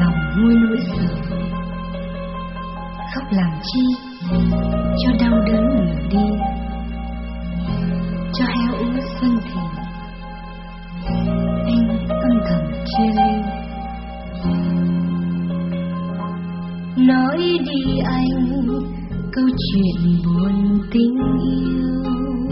lòng nguôi nỗi sợ. Khóc làm chi cho đau đớn người đi, cho heo ước xuân thì anh âm thầm chia ly. Nói đi anh câu chuyện buồn tình yêu,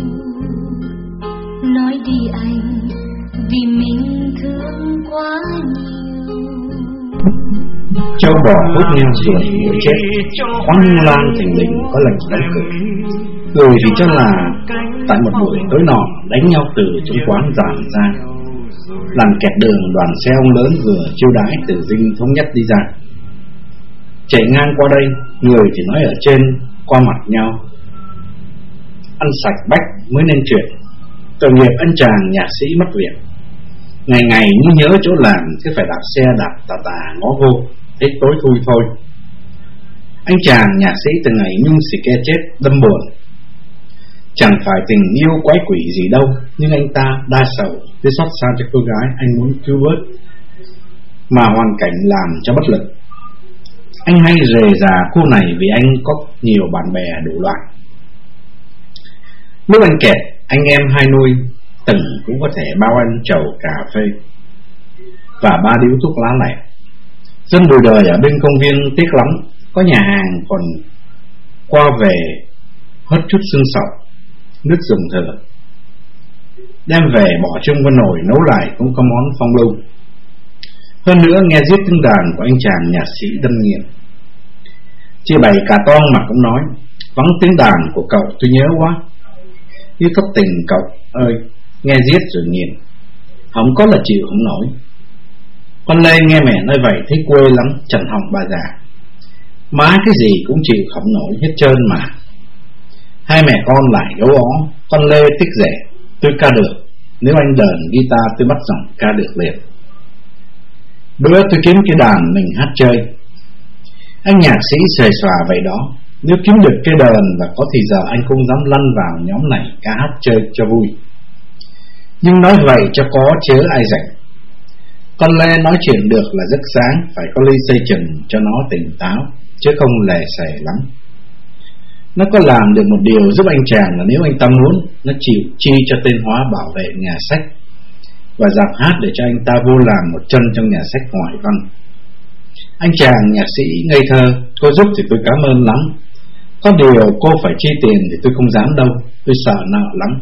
nói đi anh vì mình thương quá nhiều. Châu bò hút nhau ruột mũi chết, khoáng lan thình lình có lệnh đóng cửa. Cười thì cho là tại một buổi tối nọ đánh nhau từ trong quán dàn ra, làm kẹt đường đoàn xe ông lớn vừa chiêu đãi từ Dinh Thống Nhất đi ra. Chạy ngang qua đây, người thì nói ở trên qua mặt nhau, ăn sạch bách mới nên chuyện. Tội nghiệp anh chàng nhạc sĩ mất việc, ngày ngày như nhớ chỗ làm, cứ phải đạp xe đạp tà tà ngó vô, thấy tối thui thôi. Anh chàng nhạc sĩ từ ngày nhung xì ke chết đâm buồn. Chẳng phải tình yêu quái quỷ gì đâu, nhưng anh ta đa sầu, cứ xót xa cho cô gái anh muốn cứu vớt, mà hoàn cảnh làm cho bất lực. Anh hay rề rà khu này vì anh có nhiều bạn bè đủ loại. Lúc anh kẹt, anh em hai nuôi từng cũng có thể bao anh chầu cà phê và 3 điếu thuốc lá lẻ. Dân bùi đời ở bên công viên tiếc lắm, có nhà hàng còn qua về hớt chút xương sọ, nước dùng thừa, đem về bỏ chung vào nồi nấu lại cũng có món phong lưu. Hơn nữa nghe giết tiếng đàn của anh chàng nhạc sĩ đâm nghiền. Chị Bảy Cà Tong mà cũng nói, vắng tiếng đàn của cậu tôi nhớ quá. Như thất tình cậu ơi, nghe giết rồi nghiền, không có là chịu không nổi. Con Lê nghe mẹ nói vậy thấy quê lắm, chẳng hỏng bà già. Má cái gì cũng chịu không nổi hết trơn mà. Hai mẹ con lại gấu ó, con Lê thích rẻ, tôi ca được. Nếu anh đờn guitar tôi bắt giọng ca được liền. Bữa tôi kiếm cái đàn mình hát chơi. Anh nhạc sĩ xề xòa vậy đó. Nếu kiếm được cái đờn và có thì giờ anh cũng dám lăn vào nhóm này ca hát chơi cho vui. Nhưng nói vậy cho có chớ ai rảnh. Con Lê nói chuyện được là rất sáng, phải có ly xây chừng cho nó tỉnh táo, chứ không lè xè lắm. Nó có làm được một điều giúp anh chàng là nếu anh ta muốn, nó chịu chi cho tên Hóa bảo vệ nhà sách và dạp hát để cho anh ta vô làm một chân trong nhà sách ngoại văn. Anh chàng nhạc sĩ ngây thơ, cô giúp thì tôi cảm ơn lắm. Có điều cô phải chi tiền thì tôi không dám đâu, tôi sợ nợ lắm.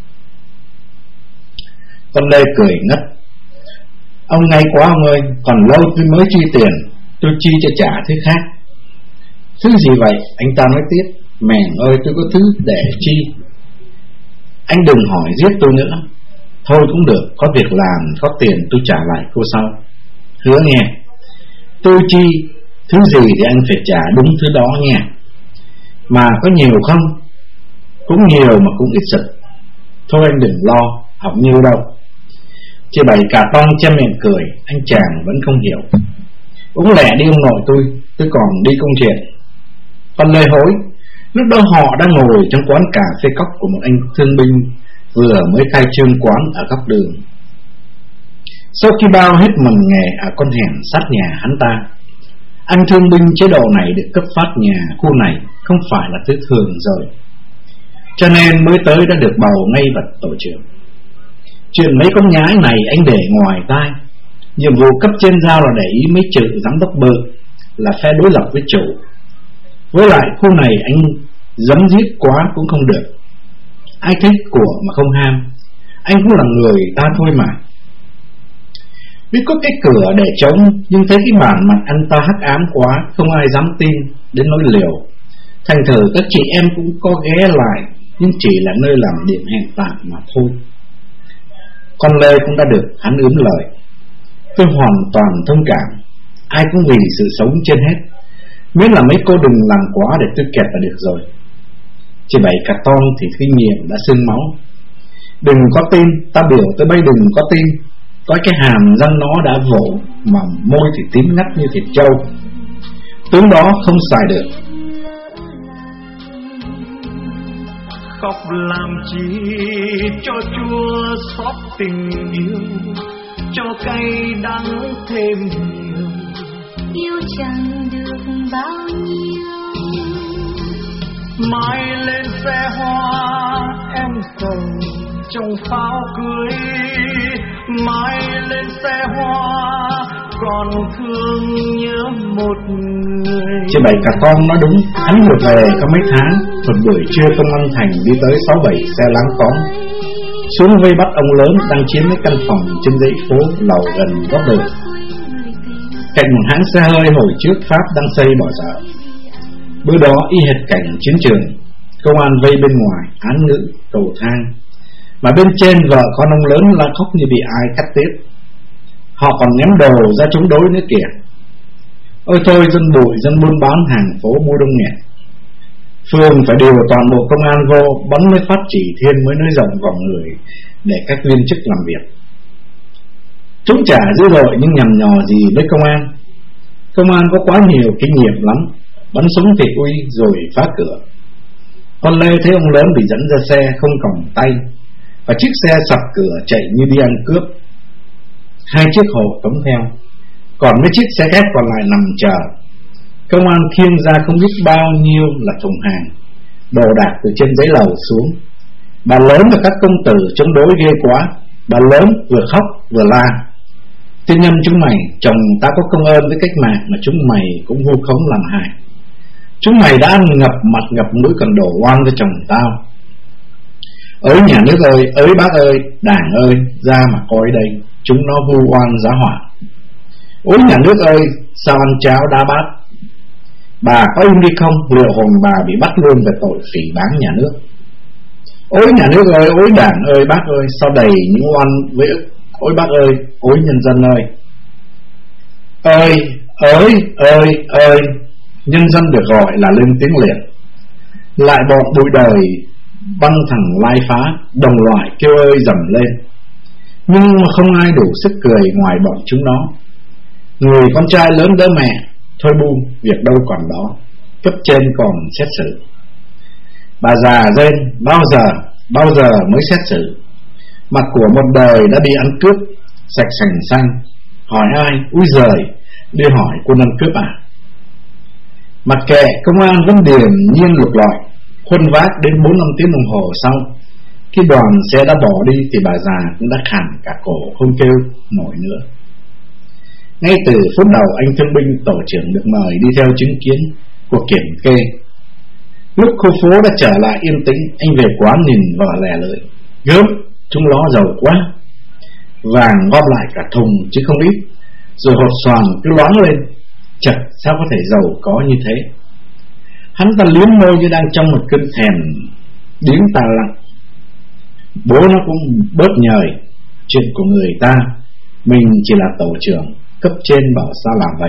Con Lê cười ngất. Ông ngay quá ông ơi, còn lâu tôi mới chi tiền, tôi chi cho trả thứ khác. Thứ gì vậy? Anh ta nói tiếp. Mèn ơi, tôi có thứ để chi. Anh đừng hỏi giết tôi nữa. Thôi cũng được, có việc làm, có tiền tôi trả lại cô sau. Hứa nghe. Tôi chi, thứ gì thì anh phải trả đúng thứ đó nha. Mà có nhiều không? Cũng nhiều mà cũng ít sự. Thôi anh đừng lo, không nhiêu đâu. Chị Bảy Cà Tong che miệng cười. Anh chàng vẫn không hiểu. Uống lẹ đi ông nội tôi còn đi công chuyện. Con Lê hối. Lúc đó họ đang ngồi trong quán cà phê cóc của một anh thương binh vừa mới khai trương quán ở góc đường. Sau khi bao hết mầm nghề ở con hẻm sát nhà hắn ta, anh thương binh chế độ này được cấp phát nhà khu này không phải là thứ thường rồi, cho nên mới tới đã được bầu ngay vào tổ trưởng. Chuyện mấy con nhái này anh để ngoài tai. Nhiệm vụ cấp trên giao là để ý mấy chữ giám đốc bự là phe đối lập với chủ. Với lại khu này anh giấm giết quá cũng không được. Ai thích của mà không ham, anh cũng là người ta thôi mà. Biết có cái cửa để trống, nhưng thấy cái bản mặt anh ta hắc ám quá, không ai dám tin đến nỗi liều. Thành thử các chị em cũng có ghé lại, nhưng chỉ là nơi làm điểm hẹn tạm mà thôi. Con Lê cũng đã được hắn ướm lời. Tôi hoàn toàn thông cảm. Ai cũng vì sự sống trên hết, miễn là mấy cô đừng làm quá để tôi kẹt là được rồi. Chị Bảy Cà Tong thì kinh nghiệm đã sưng máu. Đừng có tin, ta biểu tới bây đừng có tin. Có cái hàm răng nó đã vỗ, mà môi thì tím ngắt như thịt trâu. Tướng đó không xài được. Khóc làm chi cho chua xót tình yêu, cho cay đắng thêm nhiều. chẳng được bao nhiêu. Mai lên xe hoa em sầu trong pháo cưới, mai lên xe hoa còn thương nhớ một người. Chị Bảy cả con nói đúng, hắn vừa về có mấy tháng. Một buổi trưa công an thành đi tới 6-7 xe láng cóng xuống vây bắt ông lớn đang chiếm mấy căn phòng trên dãy phố lầu gần góc đường. Cạnh một hãng xe hơi hồi trước Pháp đang xây bỏ dở. Bữa đó y hệt cảnh chiến trường, công an vây bên ngoài, án ngữ, cầu thang, mà bên trên vợ con ông lớn la khóc như bị ai cắt tiết. Họ còn ném đồ ra chống đối nữa kìa. Ôi thôi, dân bụi, dân buôn bán hàng phố mua đông nghẹt. Phường phải điều toàn bộ công an vô, bắn mới phát chỉ thiên mới nới rộng vòng người để các viên chức làm việc. Chúng chả dữ dội nhưng nhằm nhò gì với công an. Công an có quá nhiều kinh nghiệm lắm, bắn súng thị uy rồi phá cửa. Con Lê thấy ông lớn bị dẫn ra xe không còng tay, và chiếc xe sập cửa chạy như đi ăn cướp. 2 chiếc hộp cống theo, còn mấy chiếc xe khác còn lại nằm chờ. Công an khiêng ra không biết bao nhiêu là thùng hàng, đồ đạc từ trên giấy lầu xuống. Bà lớn và các công tử chống đối ghê quá. Bà lớn vừa khóc vừa la: tiên nhân chúng mày, chồng ta có công ơn với cách mạng mà chúng mày cũng vu khống làm hại. Chúng mày đã ăn ngập mặt ngập mũi còn đổ oan cho chồng tao. Ới nhà nước ơi, ới bác ơi, đảng ơi, ra mà coi đây, chúng nó vu oan giá họa. Ôi nhà nước ơi, sao ăn cháo đá bát. Bà có im đi không, liệu hồn bà bị bắt luôn về tội phỉ báng nhà nước. Ôi nhà nước ơi, ôi đảng ơi, bác ơi, sao đầy những oan với ức. Ôi bác ơi, ôi nhân dân ơi. Ơi, nhân dân được gọi là lên tiếng liệt. Lại bọn bụi đời băng thẳng lai phá, đồng loại kêu ơi dầm lên. Nhưng mà không ai đủ sức cười ngoài bọn chúng nó. Người con trai lớn đỡ mẹ, thôi bu, việc đâu còn đó, cấp trên còn xét xử. Bà già rên, bao giờ mới xét xử. Mặt của một đời đã bị ăn cướp sạch sành xanh. Hỏi ai? Úi giời, đi hỏi quân ăn cướp à? Mặc kệ, công an vẫn điềm nhiên lục lọi, khuân vác đến 4-5 tiếng đồng hồ sau. Khi đoàn xe đã bỏ đi thì bà già cũng đã khản cả cổ không kêu nổi nữa. Ngay từ phút đầu anh thương binh tổ trưởng được mời đi theo chứng kiến cuộc kiểm kê. Lúc khu phố đã trở lại yên tĩnh, anh về quán nhìn vợ lẻ lưỡi: gớm, chúng nó giàu quá. Vàng gom lại cả thùng chứ không ít, rồi hột xoàn cứ loáng lên. Chật, sao có thể giàu có như thế. Hắn ta liếm môi như đang trong một cơn thèm điếng tà lặng. Bố nó cũng bớt nhời, chuyện của người ta, mình chỉ là tổ trưởng, cấp trên bảo sao làm vậy.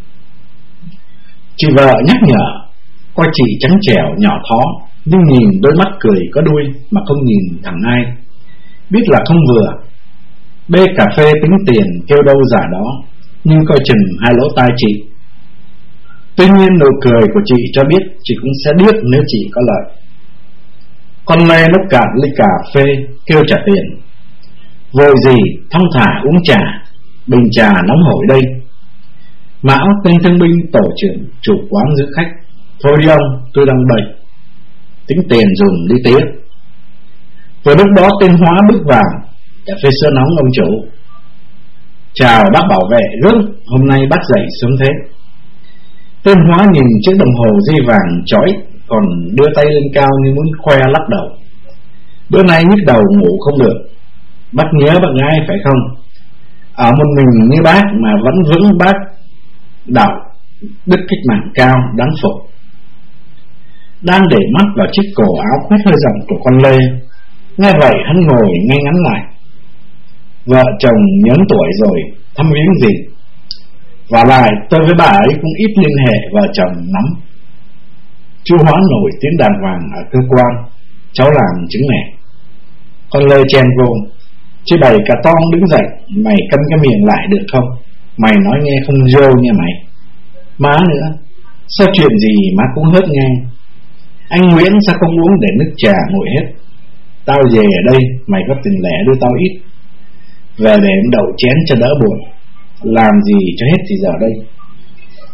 Chị vợ nhắc nhở, coi chị trắng trẻo nhỏ thó, nhưng nhìn đôi mắt cười có đuôi mà không nhìn thẳng ai. Biết là không vừa. Bê cà phê tính tiền kêu đâu giả đó, nhưng coi chừng hai lỗ tai chị. Tuy nhiên nụ cười của chị cho biết chị cũng sẽ điếc nếu chị có lợi. Con Lê nốc cạn ly cà phê kêu trả tiền. Vội gì, thong thả uống trà, bình trà nóng hổi đây. Mão tên thương binh tổ trưởng chủ quán giữ khách: thôi đi ông, tôi đang bày, tính tiền dùng đi tía. Vừa lúc đó tên Hóa bước vào: cà phê sữa nóng ông chủ. Chào bác bảo vệ, gớm, hôm nay bác dậy sớm thế. Tên Hóa nhìn chiếc đồng hồ dây vàng chói, còn đưa tay lên cao như muốn khoe lắc đầu. Bữa nay nhức đầu ngủ không được. Bác nhớ bác gái phải không? Ở một mình như bác mà vẫn vững bác đạo đức cách mạng cao, đáng phục. Đang để mắt vào chiếc cổ áo khoét hơi rộng của con Lê, nghe vậy hắn ngồi ngay ngắn lại. Vợ chồng nhớn tuổi rồi, thăm viếng gì. Và lại tôi với bà ấy cũng ít liên hệ vợ chồng lắm. Chú Hóa nổi tiếng đàng hoàng ở cơ quan, cháu làm chứng nè. Con Lê chen vô: chị Bảy cả ton đứng dậy, mày câm cái miệng lại được không? Mày nói nghe không vô nha mày. Má nữa, sao chuyện gì má cũng hớt nghe. Anh Nguyễn sao không uống để nước trà nguội hết. Tao về ở đây, mày có tiền lẻ đưa tao ít, về để em đậu chén cho đỡ buồn. Làm gì cho hết thì giờ đây.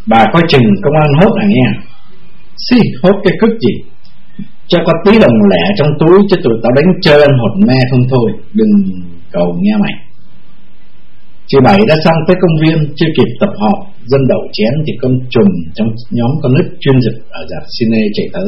Bà coi chừng công an hốt à nghe. Xì, hốt cái cứt gì, cho có tí đồng lẻ trong túi chứ tụi tao đánh chơi ăn hột me không thôi. Đừng cầu nghe mày. Chị Bảy đã xong tới công viên, chưa kịp tập họp dân đậu chén thì con trùm trong nhóm con nít chuyên dịch ở rạp cine chạy tới.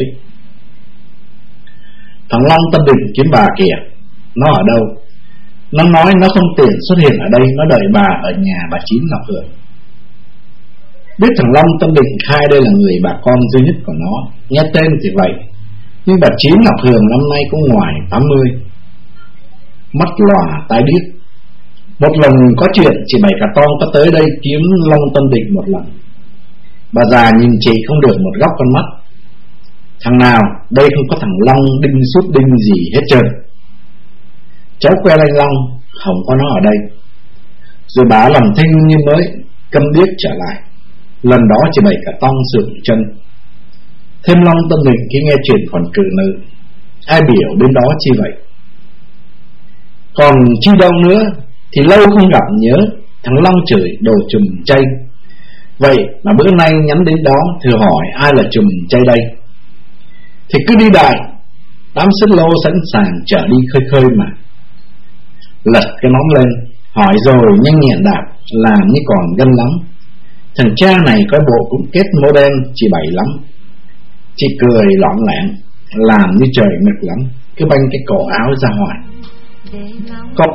Thằng Long Tân Định kiếm bà kìa. Nó ở đâu? Nó nói nó không tiện xuất hiện ở đây, nó đợi bà ở nhà bà Chín Ngọc Hường. Biết thằng Long Tân Định khai đây là người bà con duy nhất của nó, nghe tên thì vậy, nhưng bà Chín Ngọc Hường năm nay cũng ngoài 80, mắt lòa tai điếc. Một lần có chuyện chị Bảy Cà Tong có tới đây kiếm Long Tân Định một lần. Bà già nhìn chị không được một góc con mắt. Thằng nào, đây không có thằng Long đinh sút đinh gì hết trơn. Cháu quen anh Long, không có nó ở đây. Rồi bà làm thinh như mới câm điếc trở lại. Lần đó chị Bảy Cà Tong sượng chân. Thêm Long Tân Định khi nghe chuyện còn cự nữ. Ai biểu đến đó chi vậy? Còn chi đâu nữa thì lâu không gặp nhớ. Thằng Long chửi đồ chùm chay. Vậy mà bữa nay nhắn đến đó thử hỏi ai là chùm chay đây. Thì cứ đi đại, đám xích lô sẵn sàng trở đi khơi khơi mà. Lật cái nón lên, hỏi rồi nhanh nhẹn đạp, làm như còn gân lắm. Thằng cha này coi bộ cũng kết model chị Bảy lắm. Chị cười lõng lẻn, làm như trời mực lắm, cứ banh cái cổ áo ra ngoài. Cốc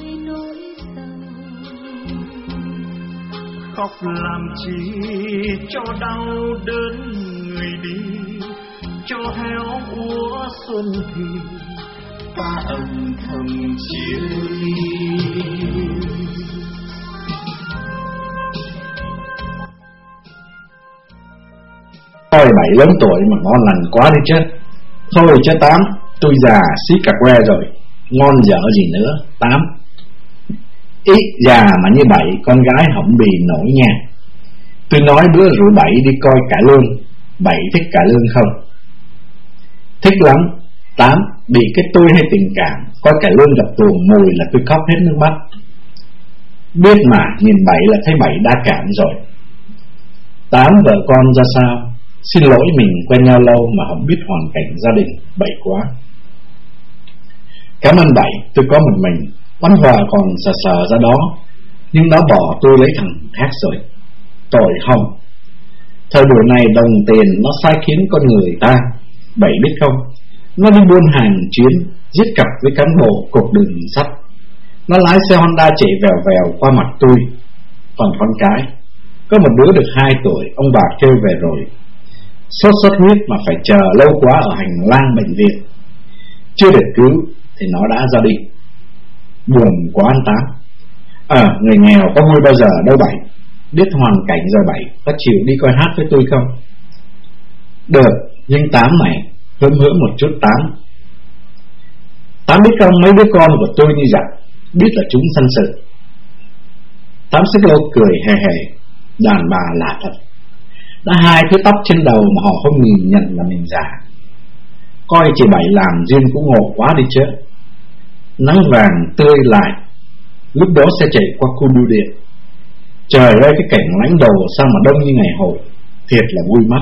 khóc làm chi cho đau đớn người đi, cho héo úa xuân thì ta âm thầm chia ly. Thôi Bảy lớn tuổi mà ngon lành quá đi chứ. Thôi chứ Tám, tôi già xí cà que rồi, ngon dở gì nữa Tám. Ít già mà như Bảy, con gái không bì nổi nha. Tôi nói bữa rủ Bảy đi coi cải lương. Bảy thích cải lương không? Thích lắm. Tám, bị cái tôi hay tình cảm, coi cải lương gặp tuồng mùi là tôi khóc hết nước mắt. Biết mà, nhìn Bảy là thấy Bảy đa cảm rồi. Tám, vợ con ra sao? Xin lỗi mình quen nhau lâu mà không biết hoàn cảnh gia đình Bảy quá. Cảm ơn Bảy, tôi có một mình. Bắn hòa còn sờ sờ ra đó, nhưng nó bỏ tôi lấy thằng khác rồi. Tội không. Thời buổi này đồng tiền nó sai khiến con người ta. Bảy biết không, nó đi buôn hàng chuyến, giết cặp với cán bộ cột đường sắt. Nó lái xe Honda chạy vèo vèo qua mặt tôi. Còn con cái, có một đứa được 2 tuổi, ông bà kêu về rồi. Sốt xuất huyết mà phải chờ lâu quá ở hành lang bệnh viện, chưa được cứu thì nó đã ra đi. Buồn quá anh Tám. Người nghèo có vui bao giờ đâu Bảy. Biết hoàn cảnh rồi Bảy, có chịu đi coi hát với tôi không? Được, nhưng Tám này hớm một chút Tám. Tám biết không, mấy đứa con của tôi như vậy, biết là chúng sân sự. Tám xích lô cười hề hề. Đàn bà lạ thật, đã 2 thứ tóc trên đầu mà họ không nhìn nhận là mình già. Coi chị Bảy làm duyên cũng ngộ quá đi chứ. Nắng vàng tươi lại, lúc đó sẽ chạy qua khu bưu điện. Trời ơi, cái cảnh lãnh đồ sao mà đông như ngày hội, thiệt là vui mắt.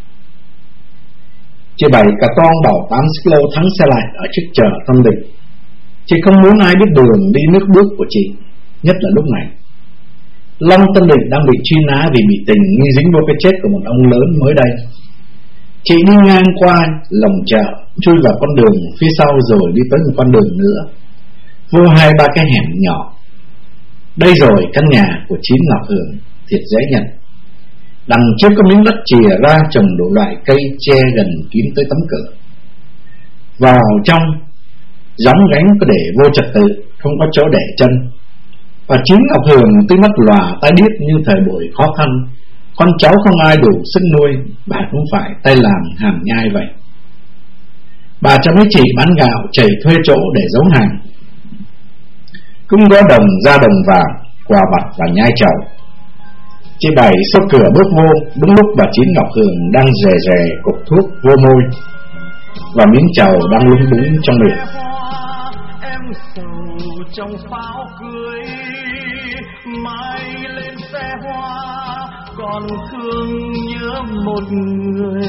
Chị Bảy Cà Tong bảo Tám xích lô thắng xe lại ở trước chợ Tân Định. Chị không muốn ai biết đường đi nước bước của chị, nhất là lúc này. Long Tân Định đang bị truy nã vì bị tình nghi dính vô cái chết của một ông lớn mới đây. Chị đi ngang qua lồng chợ, chui vào con đường phía sau rồi đi tới một con đường nữa, vô 2-3 cái hẻm nhỏ. Đây rồi căn nhà của Chín Ngọc Hường, thiệt dễ nhận. Đằng trước có miếng đất chìa ra trồng đủ loại cây tre gần kín tới tấm cửa. Vào trong, gióng gánh có để vô trật tự, không có chỗ để chân. Và Chín Ngọc Hường tuy mắt lòa tai điếc như thời buổi khó khăn, con cháu không ai đủ sức nuôi, bà cũng phải tay làm hàm nhai vậy. Bà cho mấy chị bán gạo chảy thuê chỗ để giấu hàng, cũng có đồng ra đồng vào, quà vặt và nhai chầu. Chị Bảy xốc cửa bước vô, đúng lúc bà Chín Ngọc Hường đang rề rề cục thuốc vô môi và miếng chầu đang lúng búng trong miệng. Em sầu trong pháo cưới, mai lên xe hoa còn thương nhớ một người.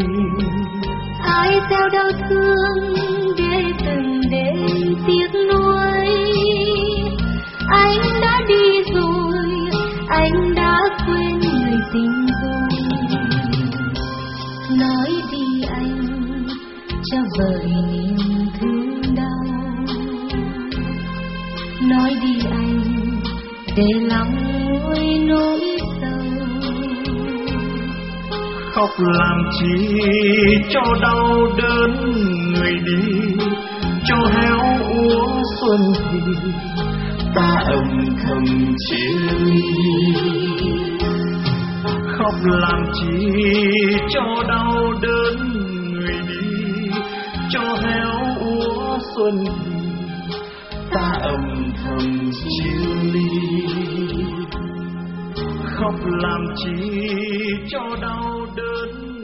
Ai gieo đau thương để từng đêm tiếc nuối. Anh đã đi rồi, anh đã quên người tình rồi. Nói đi anh cho vơi niềm thương đau. Nói đi anh để lòng nguôi nỗi sầu. Khóc làm chi cho đau đớn người đi, cho héo úa xuân thì ta âm thầm chia ly. Khóc làm chi cho đau đớn người đi, cho héo úa xuân thì ta âm thầm chia ly. Khóc làm chi cho đau đớn